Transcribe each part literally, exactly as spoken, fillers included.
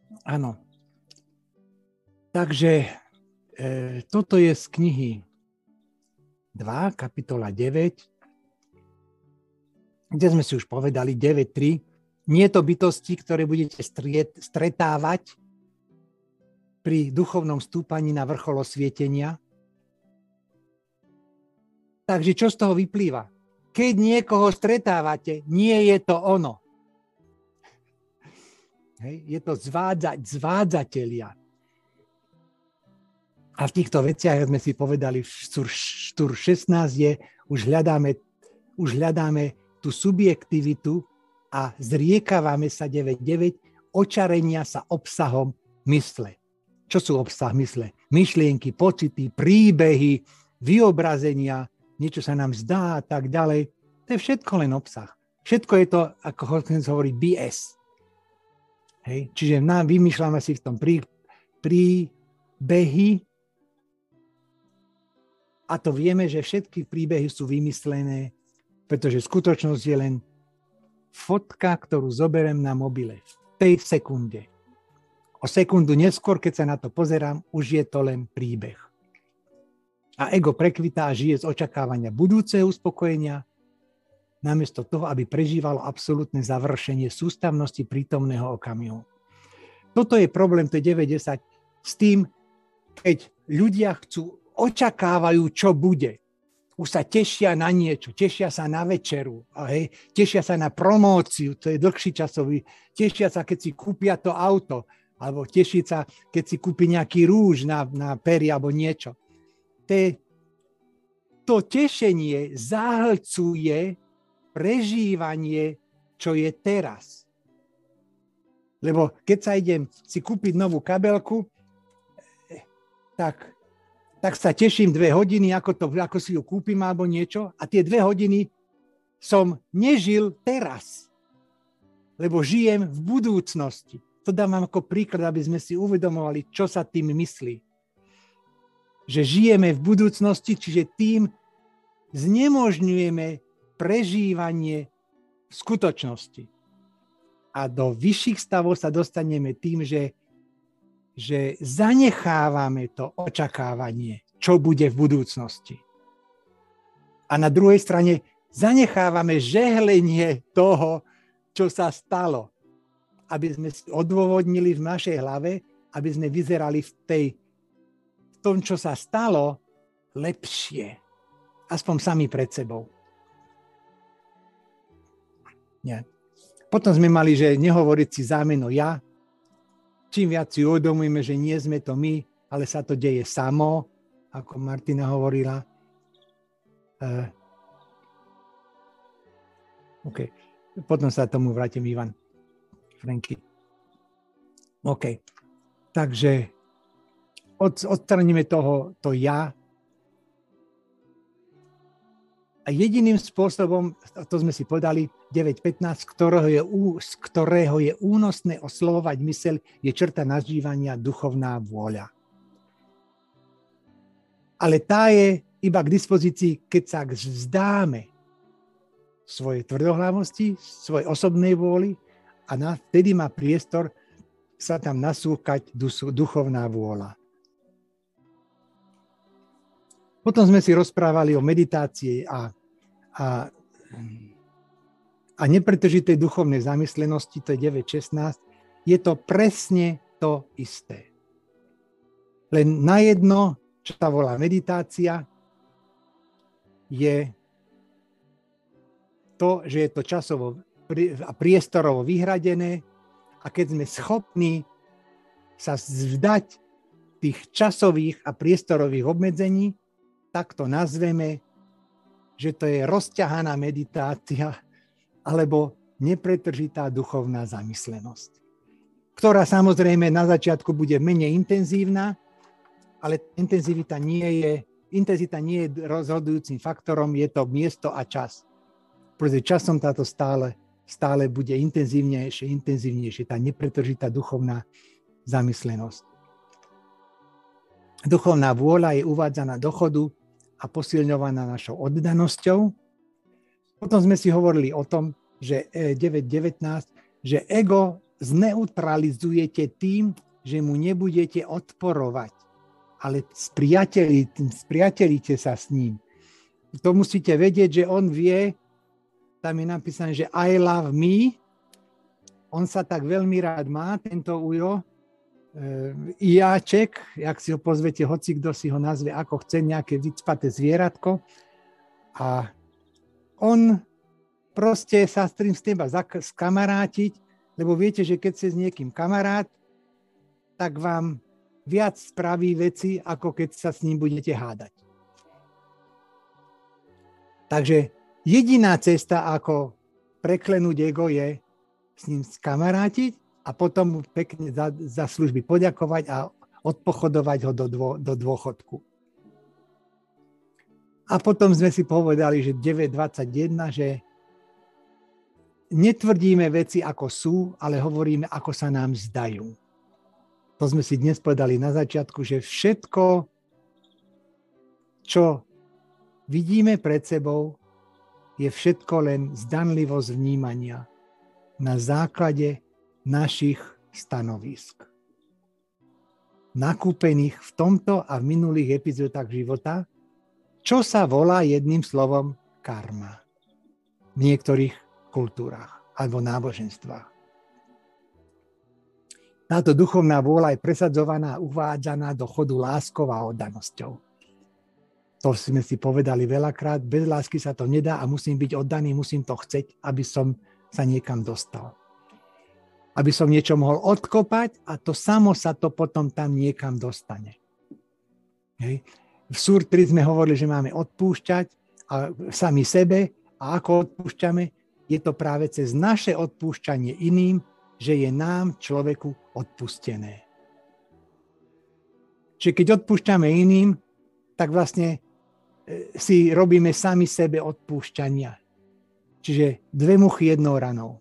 Áno. Takže e, toto je z knihy dva, kapitola deväť, kde sme si už povedali deväť tri. Nie je to bytosti, ktoré budete striet, stretávať pri duchovnom stúpaní na vrchol osvietenia. Takže čo z toho vyplýva? Keď niekoho stretávate, nie je to ono. Hej, je to zvádzať, zvádzatelia. A v týchto veciach, sme si povedali, štúr šestnásť je, už hľadáme, už hľadáme tú subjektivitu a zriekávame sa deväť deväť očarenia sa obsahom mysle. Čo sú obsah mysle? Myšlienky, pocity, príbehy, vyobrazenia, niečo sa nám zdá a tak ďalej. To je všetko len obsah. Všetko je to, ako hovorí, bé es. Hej? Čiže nám vymýšľame si v tom prí, príbehy a to vieme, že všetky príbehy sú vymyslené, pretože skutočnosť je len fotka, ktorú zoberiem na mobile v tej sekunde. O sekundu neskôr, keď sa na to pozerám, už je to len príbeh. A ego prekvitá a žije z očakávania budúceho uspokojenia, namiesto toho, aby prežívalo absolútne završenie sústavnosti prítomného okamihu. Toto je problém, to je deväť desať, s tým, keď ľudia chcú, očakávajú, čo bude. Už sa tešia na niečo, tešia sa na večeru, hej, tešia sa na promóciu, to je dlhší časový, tešia sa, keď si kúpia to auto, alebo teší sa, keď si kúpi nejaký rúž na, na pery alebo niečo. To, to tešenie zahlcuje prežívanie, čo je teraz. Lebo keď sa idem si kúpiť novú kabelku, tak tak sa teším dve hodiny, ako, to, ako si ju kúpim alebo niečo a tie dve hodiny som nežil teraz, lebo žijem v budúcnosti. To dávam ako príklad, aby sme si uvedomovali, čo sa tým myslí. Že žijeme v budúcnosti, čiže tým znemožňujeme prežívanie v skutočnosti. A do vyšších stavov sa dostaneme tým, že že zanechávame to očakávanie, čo bude v budúcnosti. A na druhej strane zanechávame žehlenie toho, čo sa stalo, aby sme si odôvodnili v našej hlave, aby sme vyzerali v, tej, v tom, čo sa stalo, lepšie. Aspoň sami pred sebou. Nie. Potom sme mali, že nehovoriť si zámeno ja. Čím viac si uvedomujeme, že nie sme to my, ale sa to deje samo, ako Martina hovorila. Uh, OK. Potom sa tomu vrátim, Ivan. Franky. OK. Takže od, odstraníme toho, to ja. A jediným spôsobom, to sme si povedali, deväť pätnásť, ktorého je, z ktorého je únosné oslovovať myseľ, je črta nažívania duchovná vôľa. Ale tá je iba k dispozícii, keď sa vzdáme svojej tvrdohlavosti, svojej osobnej vôli a na, vtedy má priestor sa tam nasúkať duchovná vôľa. Potom sme si rozprávali o meditácii a, a, a nepretržitej duchovnej zamyslenosti, to je deväť šestnásť. Je to presne to isté. Len na jedno, čo sa volá meditácia, je to, že je to časovo a priestorovo vyhradené a keď sme schopní sa vzdať tých časových a priestorových obmedzení, tak to nazveme, že to je rozťahaná meditácia alebo nepretržitá duchovná zamyslenosť, ktorá samozrejme na začiatku bude menej intenzívna, ale intenzivita nie je, intenzita nie je rozhodujúcim faktorom, je to miesto a čas. Pretože časom táto stále, stále bude intenzívnejšie, intenzívnejšie, tá nepretržitá duchovná zamyslenosť. Duchovná vôľa je uvádzaná do chodu a posilňovaná našou oddanosťou. Potom sme si hovorili o tom, že deväť devätnásť, že ego zneutralizujete tým, že mu nebudete odporovať, ale spriateli, spriatelíte sa s ním. To musíte vedieť, že on vie, tam je napísané, že I love me, on sa tak veľmi rád má, tento ujo, Iáček, jak si ho pozvete, hoci kto si ho nazve ako chce, nejaké vycpaté zvieratko. A on proste sa s tým s teba skamarátiť, lebo viete, že keď ste s niekým kamarát, tak vám viac spraví veci, ako keď sa s ním budete hádať. Takže jediná cesta, ako preklenúť ego, je s ním skamarátiť a potom mu pekne za, za služby poďakovať a odpochodovať ho do, dô, do dôchodku. A potom sme si povedali, že deväť dvadsaťjeden, že netvrdíme veci ako sú, ale hovoríme, ako sa nám zdajú. To sme si dnes povedali na začiatku, že všetko, čo vidíme pred sebou, je všetko len zdanlivosť vnímania na základe našich stanovisk. Nakúpených v tomto a v minulých epizódach života, čo sa volá jedným slovom karma v niektorých kultúrach alebo náboženstvách. Táto duchovná vôľa je presadzovaná a uvádzaná do chodu láskou a oddanosťou. To sme si povedali veľakrát, bez lásky sa to nedá a musím byť oddaný, musím to chceť, aby som sa niekam dostal. Aby som niečo mohol odkopať a to samo sa to potom tam niekam dostane. Hej. V Súr tri sme hovorili, že máme odpúšťať a sami sebe a ako odpúšťame, je to práve cez naše odpúšťanie iným, že je nám, človeku, odpustené. Čiže keď odpúšťame iným, tak vlastne si robíme sami sebe odpúšťania. Čiže dve muchy jednou ranou.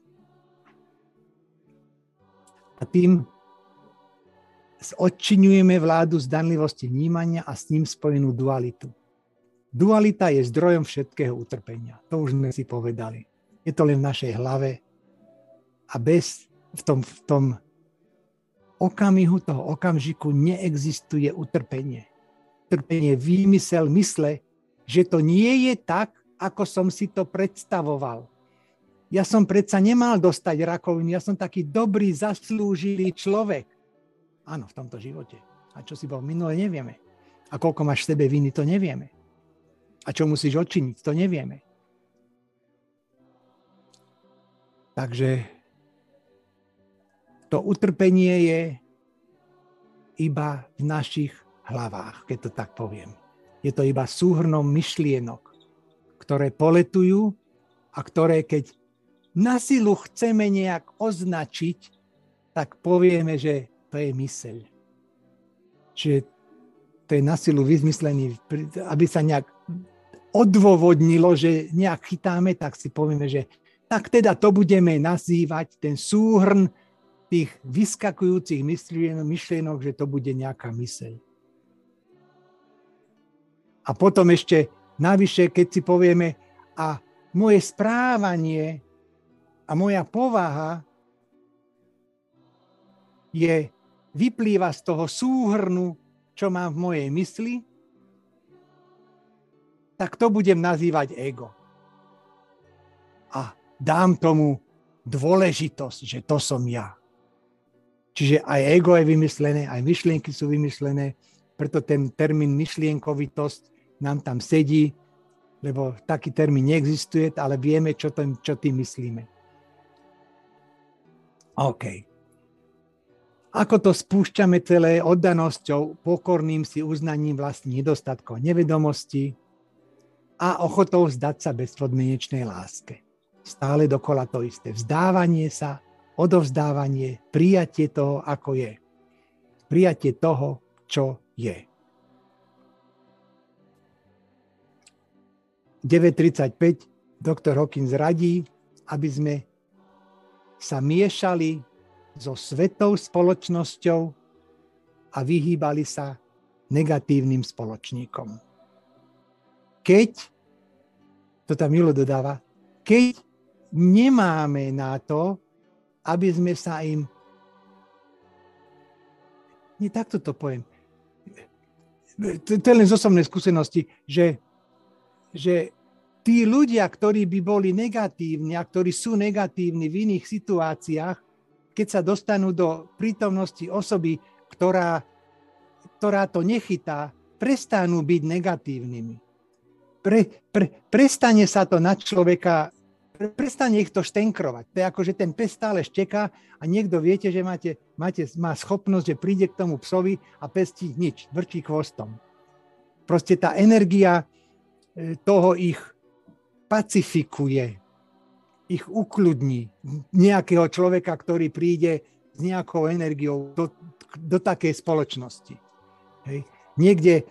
A tým odčiňujeme vládu zdanlivosti vnímania a s ním spojenú dualitu. Dualita je zdrojom všetkého utrpenia. To už sme si povedali. Je to len v našej hlave a bez v tom, v tom okamihu, toho okamžiku neexistuje utrpenie. Utrpenie je výmysel mysle, že to nie je tak, ako som si to predstavoval. Ja som predsa nemal dostať rakovinu, ja som taký dobrý, zaslúžilý človek. Áno, v tomto živote. A čo si bol minule, nevieme. A koľko máš v sebe viny, to nevieme. A čo musíš odčiniť, to nevieme. Takže to utrpenie je iba v našich hlavách, keď to tak poviem. Je to iba súhrnom myšlienok, ktoré poletujú a ktoré, keď na silu chceme nejak označiť, tak povieme, že to je myseľ. Čiže to je na silu vyzmyslený, aby sa nejak odôvodnilo, že nejak chytáme, tak si povieme, že tak teda to budeme nazývať ten súhrn tých vyskakujúcich myšlienok, že to bude nejaká myseľ. A potom ešte navyše, keď si povieme, a moje správanie a moja povaha je, vyplýva z toho súhrnu, čo mám v mojej mysli, tak to budem nazývať ego. A dám tomu dôležitosť, že to som ja. Čiže aj ego je vymyslené, aj myšlienky sú vymyslené, preto ten termín myšlienkovitosť nám tam sedí, lebo taký termín neexistuje, ale vieme, čo, ten, čo tým myslíme. OK. Ako to spúšťame celé oddanosťou, pokorným si uznaním vlastných nedostatkov, nevedomosti a ochotou vzdať sa bezpodmienečnej láske. Stále dokola to isté. Vzdávanie sa, odovzdávanie, prijatie toho, ako je. Prijatie toho, čo je. deväť tridsaťpäť doktor Hawkins radí, aby sme sa miešali so svetou spoločnosťou a vyhýbali sa negatívnym spoločníkom. Keď, to tam Julo dodáva, keď nemáme na to, aby sme sa im... Nie, takto to poviem. To, to je len z osobnej skúsenosti, že, že tí ľudia, ktorí by boli negatívni a ktorí sú negatívni v iných situáciách, keď sa dostanú do prítomnosti osoby, ktorá, ktorá to nechytá, prestanú byť negatívnymi. Pre, pre, prestane sa to na človeka, pre, prestane ich to štenkrovať. To je ako, že ten pes stále šteká a niekto viete, že máte, máte, má schopnosť, že príde k tomu psovi a pes ti nič, vrčí chvostom. Proste tá energia toho ich pacifikuje, ich ukľudní. Nejakého človeka, ktorý príde s nejakou energiou do, do takej spoločnosti. Hej. Niekde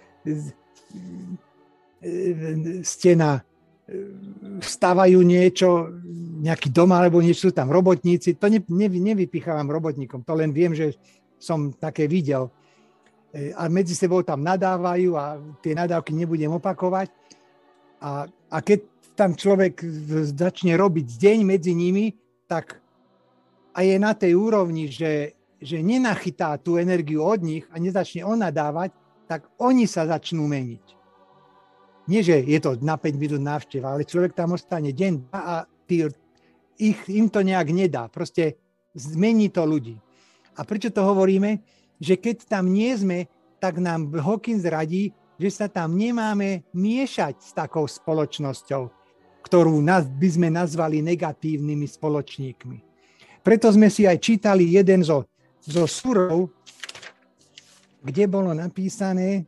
ste na, stavajú niečo, nejaký dom alebo niečo, sú tam robotníci. To ne, ne, nevypichávam robotníkom, to len viem, že som také videl. A medzi sebou tam nadávajú a tie nadávky nebudem opakovať. A, a keď tam človek začne robiť deň medzi nimi, tak a je na tej úrovni, že, že nenachytá tú energiu od nich a nezačne on nadávať, tak oni sa začnú meniť. Nie, že je to na päť minút návšteva, ale človek tam ostane deň a tý, ich, im to nejak nedá. Proste zmení to ľudí. A prečo to hovoríme? Že keď tam nie sme, tak nám Hawkins radí, že sa tam nemáme miešať s takou spoločnosťou, ktorú by sme nazvali negatívnymi spoločníkmi. Preto sme si aj čítali jeden zo, zo surov, kde bolo napísané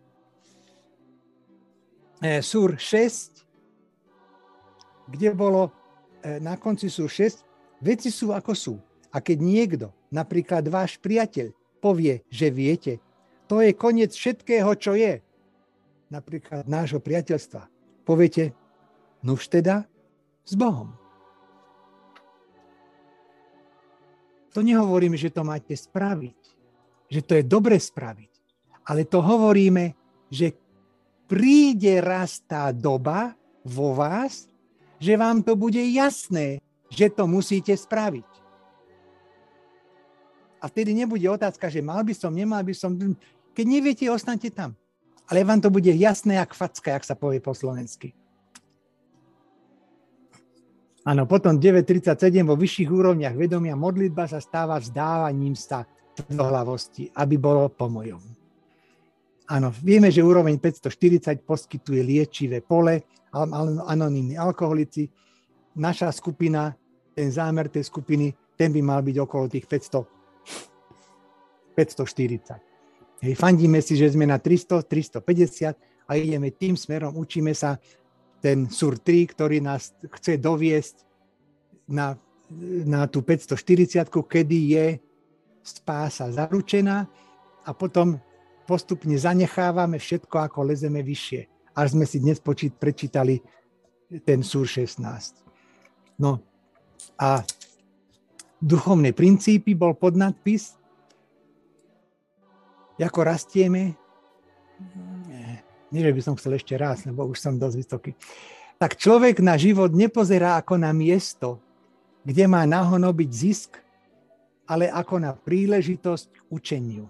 e, súr šesť, kde bolo e, na konci súr šesť, veci sú ako sú. A keď niekto, napríklad váš priateľ, povie, že viete, to je koniec všetkého, čo je. Napríklad nášho priateľstva. Poviete, nuž teda s Bohom. To nehovoríme, že to máte spraviť, že to je dobre spraviť, ale to hovoríme, že príde raz tá doba vo vás, že vám to bude jasné, že to musíte spraviť. A vtedy nebude otázka, že mal by som, nemal by som. Keď neviete, ostaňte tam. Ale vám to bude jasné jak facka, jak sa povie po slovensky. Áno, potom deväť tridsaťsedem vo vyšších úrovniach vedomia modlitba sa stáva vzdávaním sa tvrdohlavosti, aby bolo po mojom. Áno, vieme, že úroveň päťstoštyridsať poskytuje liečivé pole, anonymní alkoholici. Naša skupina, ten zámer tej skupiny, ten by mal byť okolo tých päťsto, päťstoštyridsať. Hej, fandíme si, že sme na tristo, tristopäťdesiat a ideme tým smerom, učíme sa ten súr tri, ktorý nás chce doviesť na, na tú päťstoštyridsiatku, kedy je spása zaručená a potom postupne zanechávame všetko, ako lezeme vyššie. Až sme si dnes počít, prečítali ten súr šestnásť. No a duchovné princípy bol podnadpis. Ako rastieme, nie, že by som chcel ešte raz, lebo už som dosť vysoký, tak človek na život nepozerá ako na miesto, kde má nahonobiť zisk, ale ako na príležitosť k učeniu.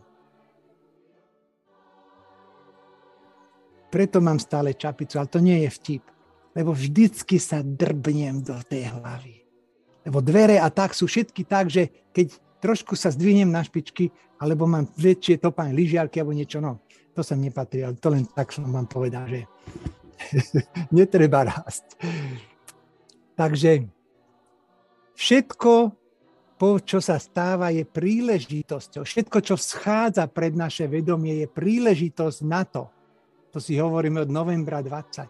Preto mám stále čapicu, ale to nie je vtip, lebo vždycky sa drbnem do tej hlavy. Lebo dvere a tak sú všetky tak, že keď trošku sa zdvihnem na špičky, alebo mám väčšie topáň lyžiarky, alebo niečo, no, to sa nepatrí, ale to len tak som vám povedal, že netreba rásť. Takže všetko, po čo sa stáva, je príležitosťou. Všetko, čo schádza pred naše vedomie, je príležitosť na to. To si hovoríme od novembra dvadsať.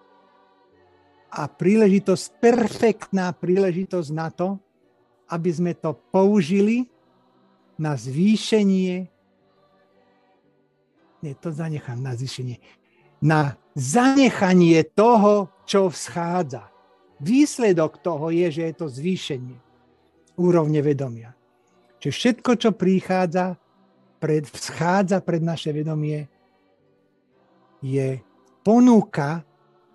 A príležitosť, perfektná príležitosť na to, aby sme to použili na zvýšenie, nie, to zanechám na zvýšenie, na zanechanie toho, čo vschádza. Výsledok toho je, že je to zvýšenie úrovne vedomia. Čiže všetko, čo prichádza, pred, vschádza pred naše vedomie, je ponuka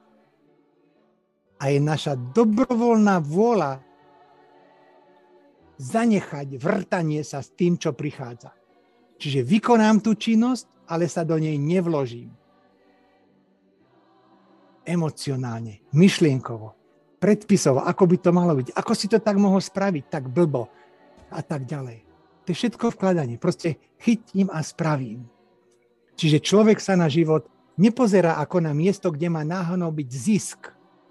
a je naša dobrovoľná vôľa zanechať vrtanie sa s tým, čo prichádza. Čiže vykonám tú činnosť, ale sa do nej nevložím. Emocionálne, myšlienkovo, predpisovo, ako by to malo byť, ako si to tak mohol spraviť, tak blbo a tak ďalej. To je všetko vkladanie. Proste chytím a spravím. Čiže človek sa na život nepozerá ako na miesto, kde má náhodou byť zisk.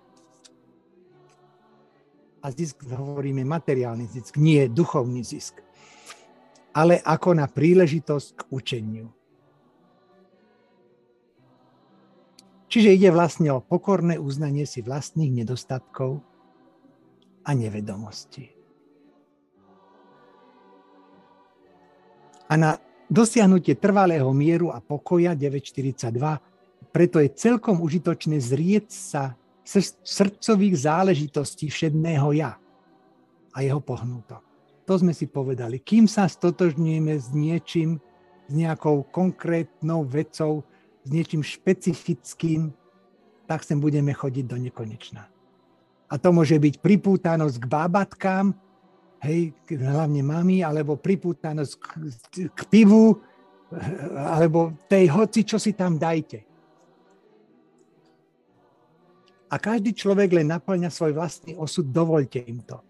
A zisk, hovoríme, materiálny zisk, nie duchovný zisk. Ale ako na príležitosť k učeniu. Čiže ide vlastne o pokorné uznanie si vlastných nedostatkov a nevedomostí. A na dosiahnutie trvalého mieru a pokoja deväť štyridsaťdva preto je celkom užitočné zrieť sa srdcových záležitostí všedného ja a jeho pohnutok. To sme si povedali. Kým sa stotožňujeme s niečím, s nejakou konkrétnou vecou, s niečím špecifickým, tak sem budeme chodiť do nekonečna. A to môže byť pripútanosť k bábatkám, hej, hlavne mami, alebo pripútanosť k, k pivu, alebo tej hoci, čo si tam dajte. A každý človek len naplňa svoj vlastný osud, dovoľte im to.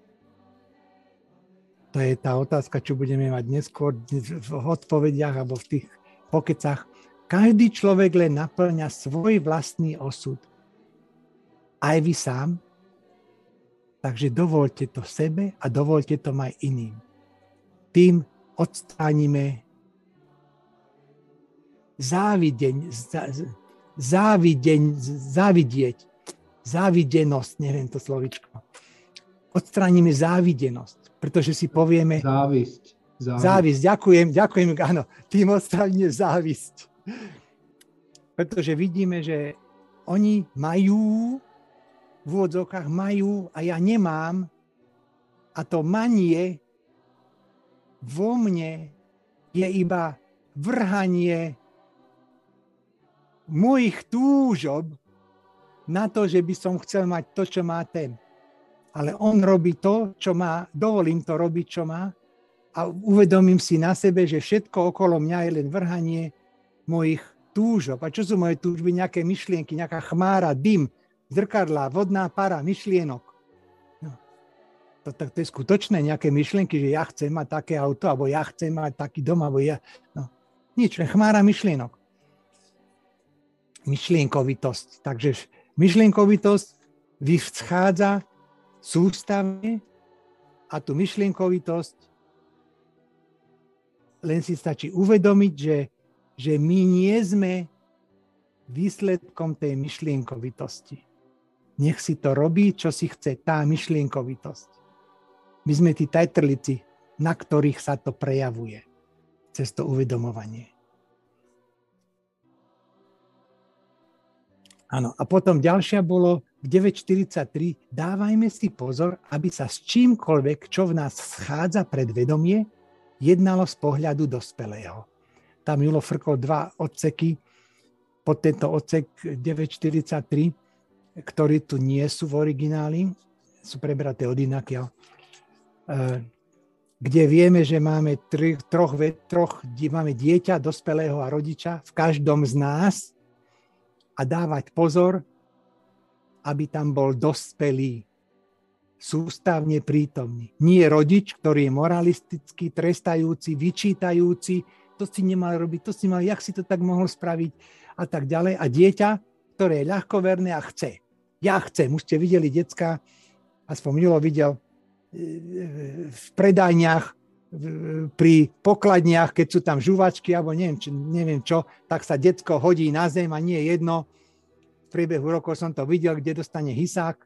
To je tá otázka, čo budeme mať neskôr v odpovediach alebo v tých pokecách. Každý človek len naplňa svoj vlastný osud. Aj vy sám. Takže dovoľte to sebe a dovoľte to aj iným. Tým odstránime závideň, závideň, závidieť, závidenosť, neviem to slovičko. Odstránime závidenosť, pretože si povieme... Závisť. Závisť, závisť ďakujem, ďakujem, áno, tým odstránime závisť. Pretože vidíme, že oni majú, v úvodzovkách majú a ja nemám, a to manie vo mne je iba vrhanie mojich túžob na to, že by som chcel mať to, čo má ten. Ale on robí to, čo má, dovolím to robiť, čo má, a uvedomím si na sebe, že všetko okolo mňa je len vrhanie mojich túžob. A čo sú moje túžby? Nejaké myšlienky, nejaká chmára, dym, zrkadlá, vodná para, myšlienok. No. To, to, to je skutočné, nejaké myšlienky, že ja chcem mať také auto, alebo ja chcem mať taký dom, alebo ja... No. Nič, len chmára myšlienok. Myšlienkovitosť. Takže myšlienkovitosť vyschádza sústavne a tú myšlienkovitosť len si stačí uvedomiť, že, že my nie sme výsledkom tej myšlienkovitosti. Nech si to robí, čo si chce, tá myšlienkovitosť. My sme tí tajtrlici, na ktorých sa to prejavuje cez to uvedomovanie. Áno, a potom ďalšia bolo v deväť štyridsaťtri, dávajme si pozor, aby sa s čímkoľvek, čo v nás schádza pred vedomie, jednalo z pohľadu dospelého. Tam Julo frkol dva odseky, pod tento odsek deväť štyridsaťtri, ktorí tu nie sú v origináli, sú prebraté od inakiaľ, kde vieme, že máme tri, troch, troch, máme dieťa, dospelého a rodiča v každom z nás a dávať pozor, aby tam bol dospelý, sústavne prítomný. Nie rodič, ktorý je moralistický, trestajúci, vyčítajúci, to si nemal robiť, to si mal, jak si to tak mohol spraviť a tak ďalej. A dieťa, ktoré je ľahkoverné a chce. Ja chcem. Už ste videli decka, aspoň Julo videl v predajniach, pri pokladniach, keď sú tam žuvačky alebo neviem, či, neviem čo, tak sa decko hodí na zem a nie jedno. V priebehu rokov som to videl, kde dostane hysák,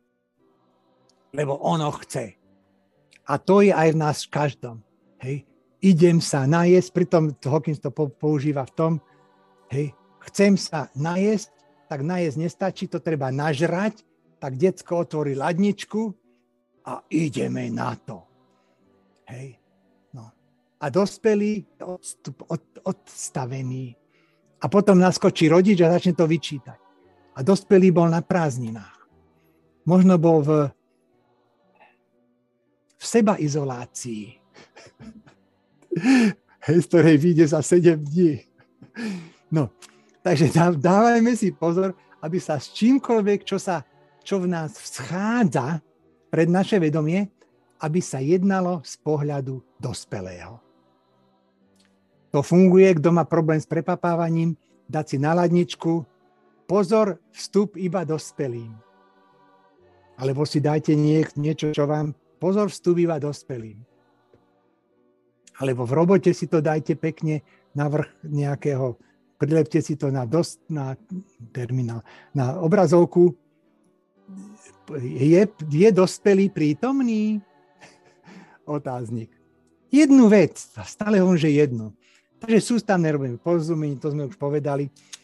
lebo ono chce. A to je aj v nás v každom. Hej. Idem sa najesť, pritom Hawkins to používa v tom, hej, chcem sa najesť, tak najesť nestačí, to treba nažrať, tak decko otvorí ladničku a ideme na to. Hej. No. A dospelý odstup, od, odstavený. A potom naskočí rodič a začne to vyčítať. A dospelý bol na prázdninách. Možno bol v v sebaizolácii, hej, z ktorej vyjde za sedem dní. No, takže dávajme si pozor, aby sa s čímkoľvek, čo, sa, čo v nás vschádza pred naše vedomie, aby sa jednalo z pohľadu dospelého. To funguje, kto má problém s prepapávaním, dať si na ladničku, pozor, vstup iba dospelým. Alebo si dajte nie, niečo, čo vám, pozor, vstup iba dospelým. Alebo v robote si to dajte pekne na vrch nejakého, prilepte si to na, dos, na terminál, na obrazovku. Je, je dospelý prítomný? Otáznik. Jednu vec, stále hovorím, že jednu. Takže sústavné robíme porozumenie, to sme už povedali.